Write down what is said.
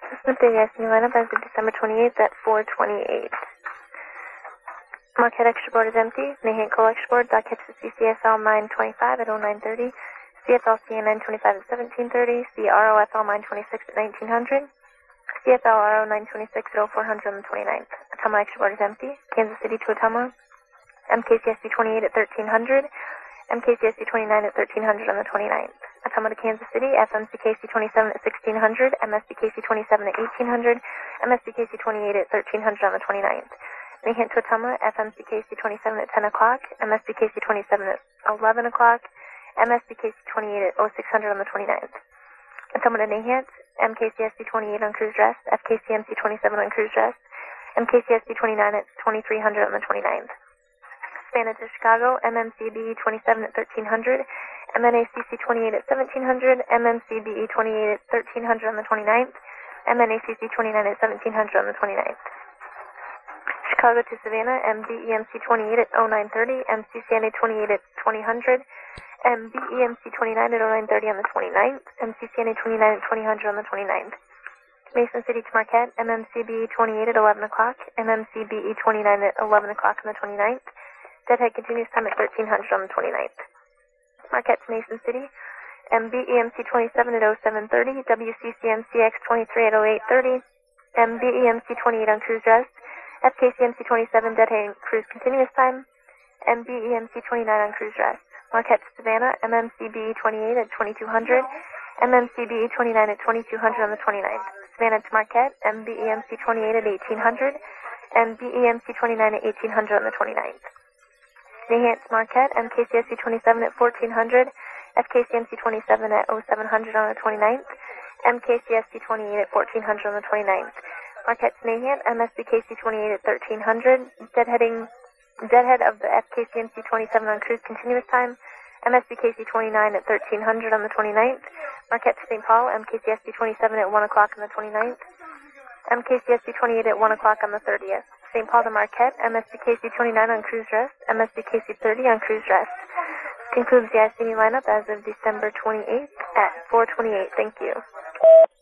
Update Destiny lineup as of December 28th at 4:28. Marquette extra board is empty. Nahant Cole extra board. Dock catches CCSL mine 25 at 0930. CFL CNN 25 at 1730. CROFL mine 26 at 1900. CFL RO 926 at 0400 on the 29th. Ottumwa extra board is empty. Kansas City to Ottumwa. MKCSC 28 at 1300. MKCSC 29 at 1300 on the 29th. Ottumwa to Kansas City. FMCKC 27 at 1600. MSBKC 27 at 1800. MSBKC 28 at 1300 on the 29th. Nahant to Ottumwa. FMCKC 27 at 10 o'clock. MSBKC 27 at 11 o'clock. MSBKC 28 at 0600 on the 29th. Ottumwa to Nahant. MKCSC 28 on cruise rest. FKCMC 27 on cruise rest. MKCSC 29 at 2300 on the 29th. Savannah to Chicago. MMCBE 27 at 1300. MNACC 28 at 1700. MMCBE 28 at 1300 on the 29th. MNACC 29 at 1700 on the 29th. Chicago to Savannah. MBEMC 28 at 0930. MCCNA 28 at 2000. MBEMC 29 at 0930 on the 29th. MCCNA 29 at 2000 on the 29th. Mason City to Marquette. MMCBE 28 at 11 o'clock. MMCBE 29 at 11 o'clock on the 29th. Deadhead continues time at 1300 on the 29th. Marquette to Mason City. MBEMC 27 at 0730. WCCMCX 23 at 0830. MBEMC 28 on cruise rest. FKCMC 27 deadhead cruise continuous time. MBEMC 29 on cruise rest. Marquette to Savannah. MMCBE 28 at 2200. MMCBE 29 at 2200 on the 29th. Savannah to Marquette. MBEMC 28 at 1800. MBEMC 29 at 1800 on the 29th. Nahant to Marquette. MKCSC 27 at 1400. FKCMC 27 at 0700 on the 29th. MKCSC 28 at 1400 on the 29th. Marquette to Nahant. MSBKC 28 at 1300. Deadhead of the FKCMC 27 on cruise continuous time. MSBKC 29 at 1300 on the 29th. Marquette to St. Paul. MKCSC 27 at 1 o'clock on the 29th. MKCSC 28 at 1 o'clock on the 30th. St. Paul to Marquette. MSBKC 29 on cruise rest. MSBKC 30 on cruise rest. Concludes the ICD lineup as of December 28th at 4:28. Thank you.